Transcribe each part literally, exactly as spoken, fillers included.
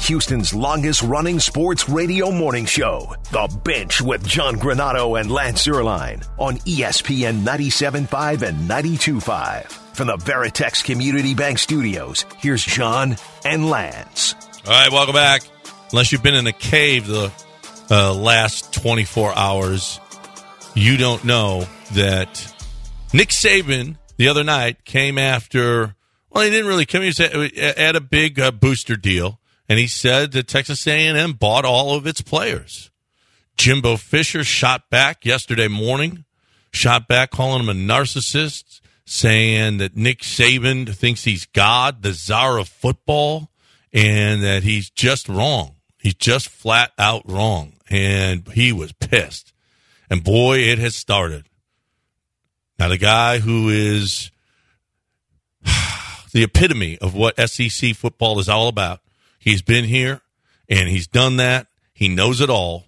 Houston's longest-running sports radio morning show, The Bench with John Granato and Lance Zierlein on E S P N ninety-seven point five and ninety-two point five. From the Veritex Community Bank Studios, here's John and Lance. All right, welcome back. Unless you've been in a cave the uh, last twenty-four hours, you don't know that Nick Saban the other night came after, well, he didn't really come, he was at a big uh, booster deal, and he said that Texas A and M bought all of its players. Jimbo Fisher shot back yesterday morning, shot back calling him a narcissist, saying that Nick Saban thinks he's God, the czar of football, and that he's just wrong. He's just flat out wrong, and he was pissed. And boy, it has started. Now, the guy who is the epitome of what S E C football is all about, he's been here, and he's done that. He knows it all.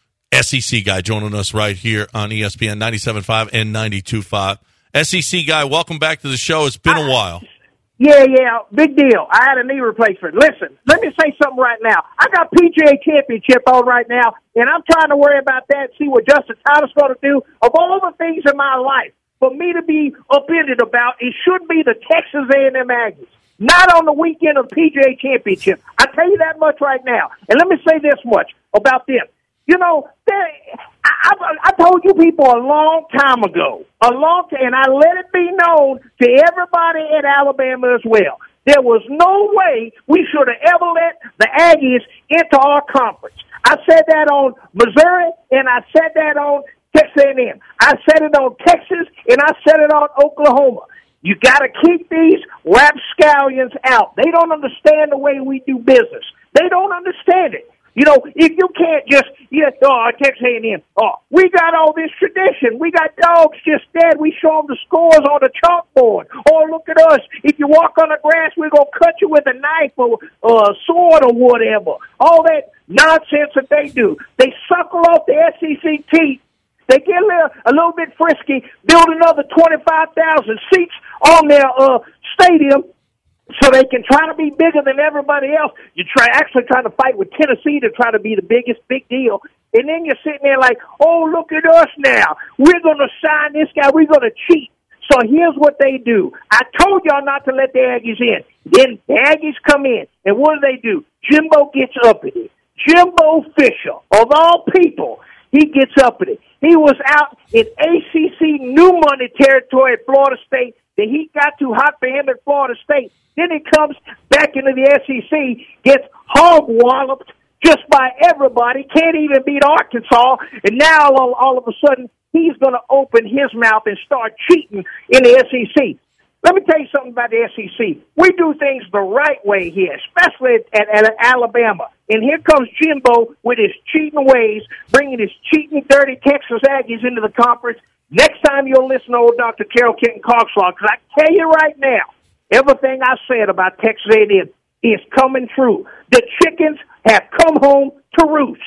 S E C guy joining us right here on E S P N ninety-seven point five and ninety-two point five. S E C guy, welcome back to the show. It's been a while. Yeah, yeah, big deal. I had a knee replacement. Listen, let me say something right now. I got P G A Championship on right now, and I'm trying to worry about that, see what Justin Thomas is going to do. Of all the things in my life, for me to be offended about, it should be the Texas A and M Aggies, not on the weekend of the P G A Championship. I tell you that much right now. And let me say this much about them. You know, they, I, I, I told you people a long time ago, a long time, and I let it be known to everybody at Alabama as well. There was no way we should have ever let the Aggies into our conference. I said that on Missouri, and I said that on Texas A and M. I said it on Texas, and I said it on Oklahoma. You got to keep these rapscallions out. They don't understand the way we do business. They don't understand it. You know, if you can't just, yeah, oh, Texas A and M, oh, we got all this tradition. We got dogs just dead. We show them the scores on the chalkboard. Oh, look at us. If you walk on the grass, we're going to cut you with a knife or uh, a sword or whatever. All that nonsense that they do. They suckle off the S E C teeth. They get a little, a little bit frisky, build another twenty-five thousand seats on their uh, stadium, so they can try to be bigger than everybody else. You try actually trying to fight with Tennessee to try to be the biggest big deal. And then you're sitting there like, oh, look at us now. We're going to sign this guy. We're going to cheat. So here's what they do. I told y'all not to let the Aggies in. Then the Aggies come in. And what do they do? Jimbo gets uppity. Jimbo Fisher, of all people, he gets uppity. He was out in A C C new money territory at Florida State. The heat got too hot for him at Florida State. Then he comes back into the S E C, gets hog-walloped just by everybody, can't even beat Arkansas, and now all, all of a sudden he's going to open his mouth and start cheating in the S E C. Let me tell you something about the S E C. We do things the right way here, especially at, at, at Alabama. And here comes Jimbo with his cheating ways, bringing his cheating, dirty Texas Aggies into the conference. Next time you'll listen to old Doctor Carol Kenton Coxlaw, because I tell you right now, everything I said about Texas A and M is coming true. The chickens have come home to roost.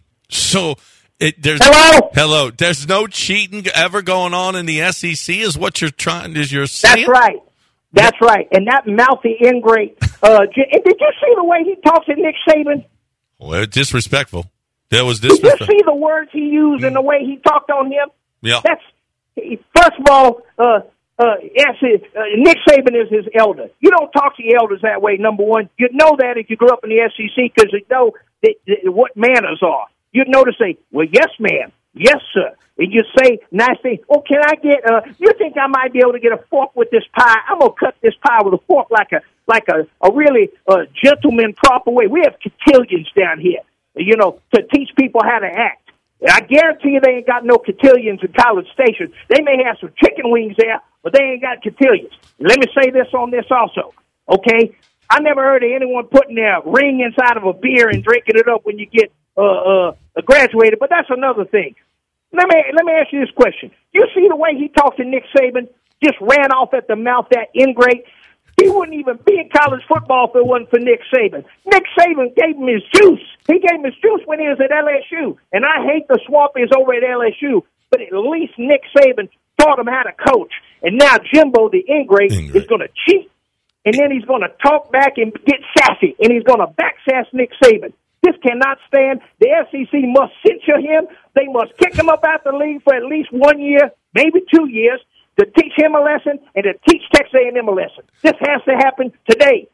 So, it, there's hello, hello. There's no cheating ever going on in the S E C. Is what you're trying? Is you're saying? That's right. That's yeah. right. And that mouthy ingrate. Uh, and did you see the way he talks to Nick Saban? Well, disrespectful. That was disrespectful. Did you see the words he used mm. and the way he talked on him? Yeah. That's first of all. Uh, Uh, yes, uh, Nick Saban is his elder. You don't talk to your elders that way, number one. You'd know that if you grew up in the S E C because you know that, that, what manners are. You'd know to say, well, yes, ma'am. Yes, sir. And you say nice things. Oh, can I get, uh, you think I might be able to get a fork with this pie? I'm going to cut this pie with a fork like a like a, a really uh, gentleman proper way. We have cotillions down here, you know, to teach people how to act. I guarantee you they ain't got no cotillions in College Station. They may have some chicken wings there, but they ain't got cotillions. Let me say this on this also, okay? I never heard of anyone putting their ring inside of a beer and drinking it up when you get uh, uh, graduated, but that's another thing. Let me let me ask you this question. You see the way he talked to Nick Saban? Just ran off at the mouth, that ingrate. He wouldn't even be in college football if it wasn't for Nick Saban. Nick Saban gave him his juice. He gave him his juice when he was at L S U. And I hate the Swampies over at L S U, but at least Nick Saban taught him how to coach. And now Jimbo, the ingrate, ingrate. is going to cheat. and then he's going to talk back and get sassy, and he's going to backsass Nick Saban. This cannot stand. The S E C must censure him. They must kick him up out the league for at least one year, maybe two years, to teach him a lesson and to teach Texas A and M a lesson. This has to happen today.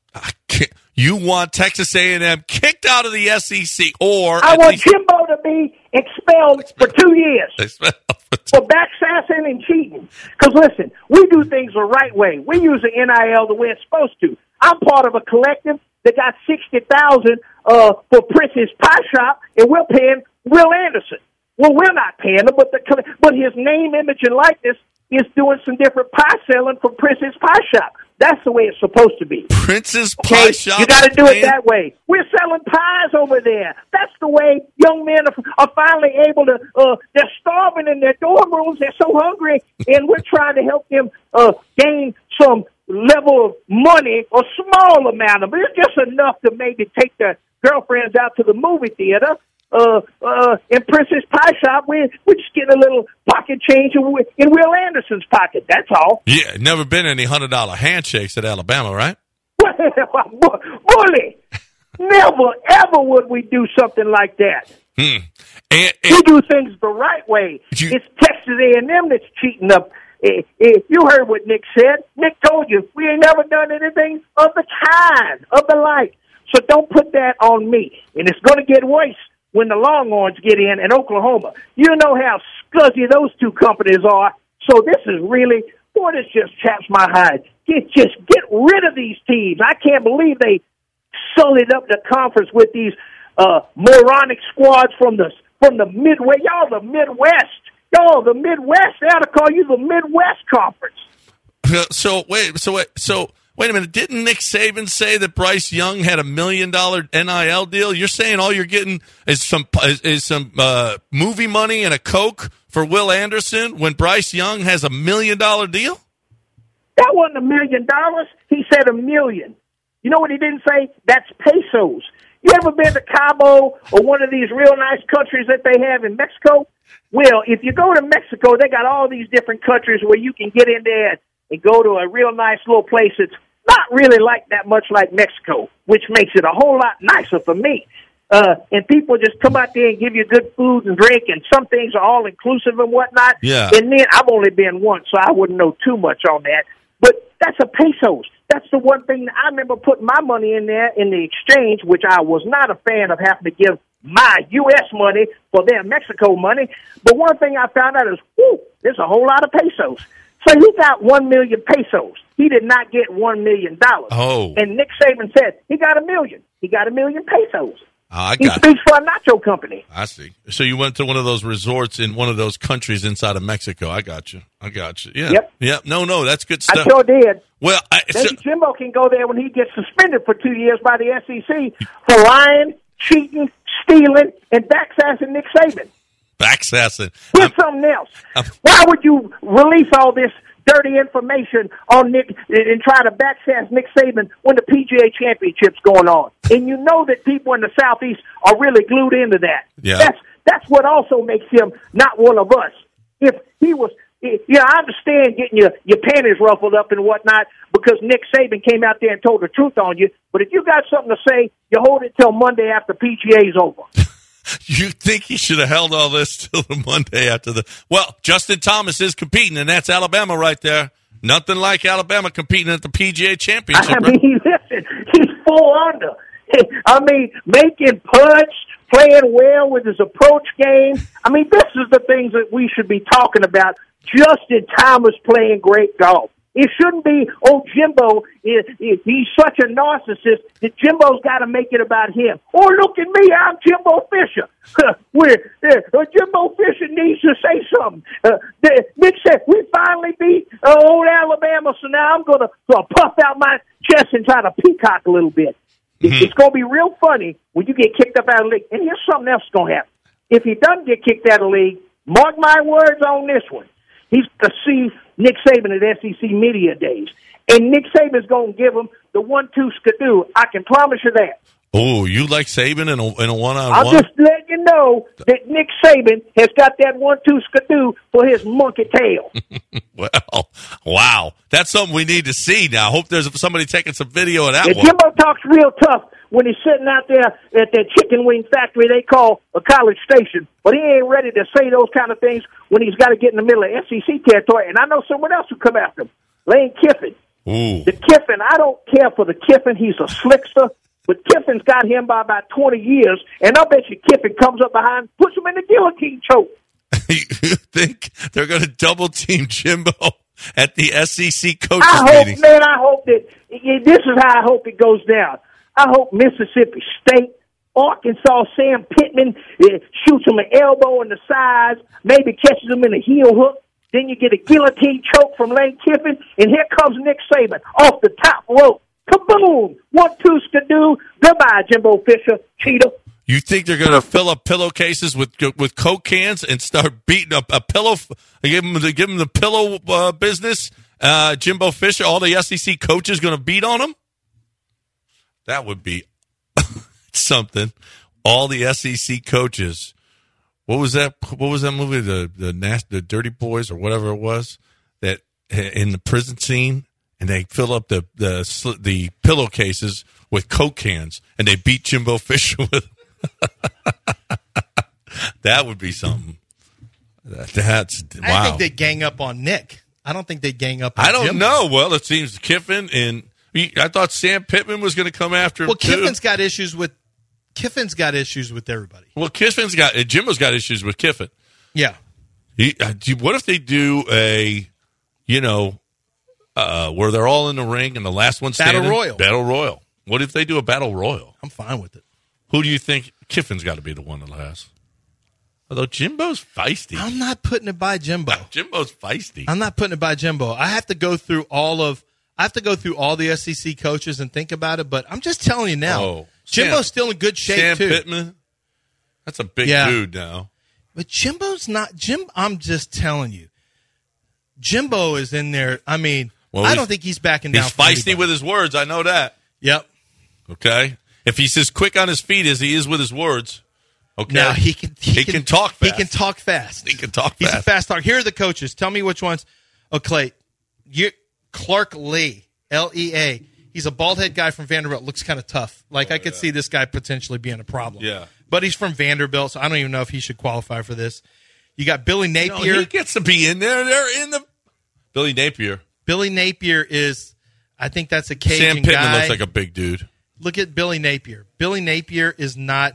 You want Texas A and M kicked out of the S E C, or I want least... Jimbo to be expelled for two years for backsassing and cheating. Because, listen, we do things the right way. We use the N I L the way it's supposed to. I'm part of a collective that got sixty thousand dollars uh, for Prince's Pie Shop, and we're paying Will Anderson. Well, we're not paying him, but, the, but his name, image, and likeness is doing some different pie selling for Prince's Pie Shop. That's the way it's supposed to be. Prince's okay? Pie Shop. You got to do it that way. We're selling pies over there. That's the way young men are, are finally able to. Uh, they're starving in their dorm rooms. They're so hungry, and we're trying to help them uh, gain some level of money, a small amount of it. It's just enough to maybe take their girlfriends out to the movie theater. Uh, uh, in Prince's Pie Shop, we we just get a little pocket change in, in Will Anderson's pocket. That's all. Yeah, never been any hundred dollar handshakes at Alabama, right? Bully, never ever would we do something like that. Hmm. And, and, we do things the right way. You, it's Texas A and M that's cheating up. Eh, eh, you heard what Nick said. Nick told you we ain't never done anything of the kind, of the like. So don't put that on me. And it's going to get worse when the Longhorns get in in Oklahoma. You know how scuzzy those two companies are. So this is really, boy, this just chaps my hide. Get, just get rid of these teams. I can't believe they sullied up the conference with these uh, moronic squads from the from the Midwest. Y'all the Midwest. Y'all the Midwest. They ought to call you the Midwest Conference. So wait, so wait, so wait a minute. Didn't Nick Saban say that Bryce Young had a million dollar N I L deal? You're saying all you're getting is some is, is some uh, movie money and a Coke for Will Anderson when Bryce Young has a million dollar deal? That wasn't a million dollars. He said a million. You know what he didn't say? That's pesos. You ever been to Cabo or one of these real nice countries that they have in Mexico? Well, if you go to Mexico, they got all these different countries where you can get in there and go to a real nice little place that's not really like that much like Mexico, which makes it a whole lot nicer for me. Uh, and people just come out there and give you good food and drink, and some things are all inclusive and whatnot. Yeah. And then I've only been once, so I wouldn't know too much on that. But that's a pesos. That's the one thing that I remember putting my money in there in the exchange, which I was not a fan of having to give my U S money for their Mexico money. But one thing I found out is, whoo, there's a whole lot of pesos. So he got one million pesos. He did not get one million dollars. Oh. And Nick Saban said he got a million. He got a million pesos. Oh, I got he speaks for a nacho company. I see. So you went to one of those resorts in one of those countries inside of Mexico. I got you. I got you. Yeah. Yep. Yep. No, no, that's good stuff. I sure did. Well, I, maybe so, Jimbo can go there when he gets suspended for two years by the S E C for lying, cheating, stealing, and backsassing Nick Saban. Backsassing. Here's something else. I'm, Why would you release all this dirty information on Nick and try to backsass Nick Saban when the P G A Championship's going on? And you know that people in the Southeast are really glued into that. Yeah. That's that's what also makes him not one of us. If he was, you know, I understand getting your, your panties ruffled up and whatnot because Nick Saban came out there and told the truth on you. But if you got something to say, you hold it till Monday after P G A's over. You think he should have held all this till the Monday after the... Well, Justin Thomas is competing, and that's Alabama right there. Nothing like Alabama competing at the P G A Championship. I mean, listen, he's full under. I mean, making putts, playing well with his approach game. I mean, this is the things that we should be talking about. Justin Thomas playing great golf. It shouldn't be, oh, Jimbo, is, is, he's such a narcissist that Jimbo's got to make it about him. Oh, look at me, I'm Jimbo Fisher. We're, uh, Jimbo Fisher needs to say something. Uh, the, Nick said, we finally beat uh, old Alabama, so now I'm going to uh, puff out my chest and try to peacock a little bit. Mm-hmm. It's going to be real funny when you get kicked up out of the league. And here's something else going to happen. If he doesn't get kicked out of the league, mark my words on this one. He's to see Nick Saban at S E C Media Days. And Nick Saban's going to give him the one two skidoo. I can promise you that. Oh, you like Saban in a, in a one-on-one? I'm just letting you know that Nick Saban has got that one-two skidoo for his monkey tail. Well, wow. That's something we need to see now. I hope there's somebody taking some video of that And one. Jimbo talks real tough when he's sitting out there at that chicken wing factory they call a College Station. But he ain't ready to say those kind of things when he's got to get in the middle of S E C territory. And I know someone else who come after him, Lane Kiffin. Ooh. The Kiffin, I don't care for the Kiffin. He's a slickster. But Kiffin's got him by about twenty years, and I bet you Kiffin comes up behind, puts him in the guillotine choke. You think they're going to double-team Jimbo at the S E C coaches I hope, meetings? man, I hope that this is how I hope it goes down. I hope Mississippi State, Arkansas, Sam Pittman uh, shoots him an elbow in the sides, maybe catches him in a heel hook. Then you get a guillotine choke from Lane Kiffin, and here comes Nick Saban off the top rope. Kaboom! One, two, skidoo. Goodbye, Jimbo Fisher, cheater. You think they're going to fill up pillowcases with with Coke cans and start beating up a pillow? Give them the, give them the pillow uh, business. Uh, Jimbo Fisher, all the S E C coaches going to beat on him? That would be something. All the S E C coaches. What was that? What was that movie? The the nasty, the Dirty Boys or whatever it was that in the prison scene. And they fill up the the the pillowcases with Coke cans, and they beat Jimbo Fisher with. That would be something. That's wow. I think they gang up on Nick. I don't think they gang up on I don't Jimbo. know. Well, it seems Kiffin and I thought Sam Pittman was going to come after him. Well, too. Kiffin's got issues with Kiffin's got issues with everybody. Well, Kiffin's got Jimbo's got issues with Kiffin. Yeah. He, what if they do a, you know. Uh, where they're all in the ring and the last one standing. Battle Royal. Battle Royal. What if they do a Battle Royal? I'm fine with it. Who do you think? Kiffin's got to be the one that has. Although Jimbo's feisty. I'm not putting it by Jimbo. Jimbo's feisty. I'm not putting it by Jimbo. I have to go through all of I have to go through all the S E C coaches and think about it, but I'm just telling you now. Oh, Jimbo's Sam, still in good shape Sam too. Pittman. That's a big Yeah. dude now. But Jimbo's not Jim I'm just telling you. Jimbo is in there. I mean, Well, I he's- don't think he's backing down. He's for feisty anybody. with his words. I know that. Yep. Okay. If he's as quick on his feet as he is with his words, okay. Now he can he, He can talk fast. He can talk fast. He can talk He's fast. a fast talker. Here are the coaches. Tell me which ones. Oh, Clay, you, Clark Lee, L E A. He's a bald head guy from Vanderbilt. Looks kind of tough. Like Oh, I could yeah. see this guy potentially being a problem. Yeah. But he's from Vanderbilt, so I don't even know if he should qualify for this. You got Billy No, Napier. he gets to be in there. They're in the Billy Napier. Billy Napier is, I think that's a Cajun Sam Pittman guy. looks like a big dude. Look at Billy Napier. Billy Napier is not.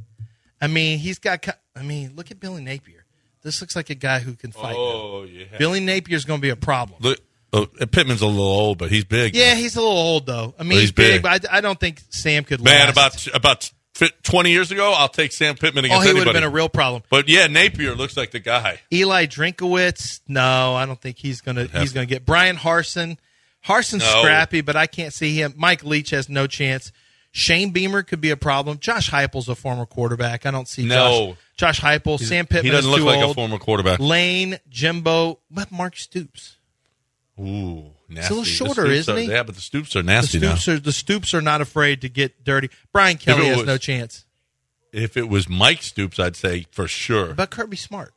I mean, he's got. ki- I mean, look at Billy Napier. This looks like a guy who can fight. Oh yeah. Billy Napier's going to be a problem. Look, oh, Pittman's a little old, but he's big. Yeah, he's a little old though. I mean, He's he's big, big. but I, I don't think Sam could. Man, last. about about twenty years ago, I'll take Sam Pittman oh, against he would anybody. have been a real problem. But yeah, Napier looks like the guy. Eli Drinkowitz, no, I don't think he's going to. He's going to get Brian Harson. Harson's No. scrappy, but I can't see him. Mike Leach has no chance. Shane Beamer could be a problem. Josh Heupel's a former quarterback. I don't see No. Josh, Josh Heupel. Sam Pittman He doesn't is look too like old. a former quarterback. Lane, Jimbo, but Mark Stoops. Ooh, nasty. a little The shorter, Stoops isn't are- he? Yeah, but the Stoops are The nasty now. Stoops are the Stoops are not afraid to get dirty. Brian Kelly it has was- no chance. If it was Mike Stoops, I'd say for sure. But Kirby Smart,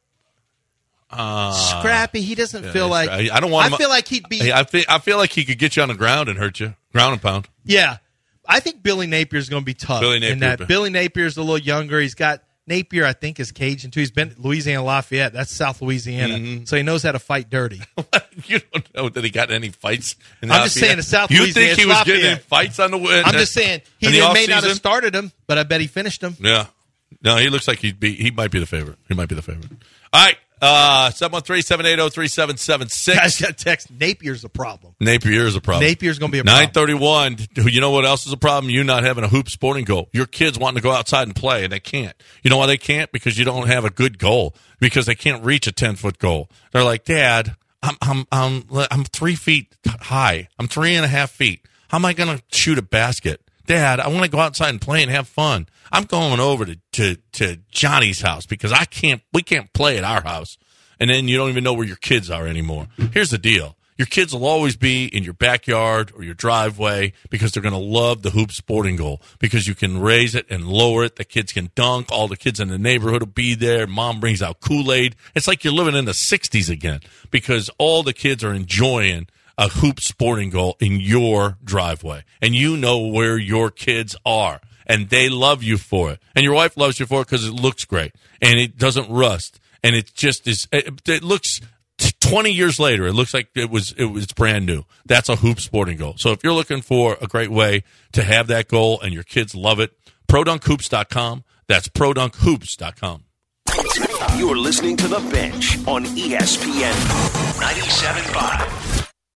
Uh, scrappy. He doesn't yeah, feel like. I- I don't want I him- feel like he'd be. Hey, I feel I feel like he could get you on the ground and hurt you, ground and pound. Yeah, I think Billy Napier's going to be tough. Billy in Napier. that Billy Napier's a little younger. He's got Napier, I think, is Cajun too. He's been at Louisiana Lafayette. That's South Louisiana, Mm-hmm. so he knows how to fight dirty. You don't know that he got any fights. In I'm just Lafayette. saying, it's South You Louisiana, think he it's was getting in Lafayette. fights on the? In I'm the- just saying he in the didn't, may not have off-season? started him, but I bet he finished him. Yeah. No, he looks like he'd be. He might be the favorite. He might be the favorite. All right. Uh, seven one three, seven eight zero, three seven seven Guys six. got text. Napier's a problem. Napier is a problem. Napier's going to be a problem. nine thirty-one. You know what else is a problem? You not having a hoop sporting goal. Your kids wanting to go outside and play, and they can't. You know why they can't? Because you don't have a good goal. Because they can't reach a ten-foot goal. They're like, Dad, I'm I'm I'm I'm three feet high. I'm three and a half feet. How am I going to shoot a basket? Dad, I want to go outside and play and have fun. I'm going over to, to, to Johnny's house because I can't. We can't play at our house. And then you don't even know where your kids are anymore. Here's the deal. Your kids will always be in your backyard or your driveway because they're going to love the Hoop Sporting Goal because you can raise it and lower it. The kids can dunk. All the kids in the neighborhood will be there. Mom brings out Kool-Aid. It's like you're living in the sixties again because all the kids are enjoying a Hoop Sporting Goal in your driveway. And you know where your kids are. And they love you for it. And your wife loves you for it because it looks great. And it doesn't rust. And it just is, it, it looks... twenty years later, it looks like it was it was brand new. That's a Hoop Sporting Goal. So if you're looking for a great way to have that goal and your kids love it, pro dunk hoops dot com. That's pro dunk hoops dot com. You're listening to The Bench on E S P N ninety-seven point five.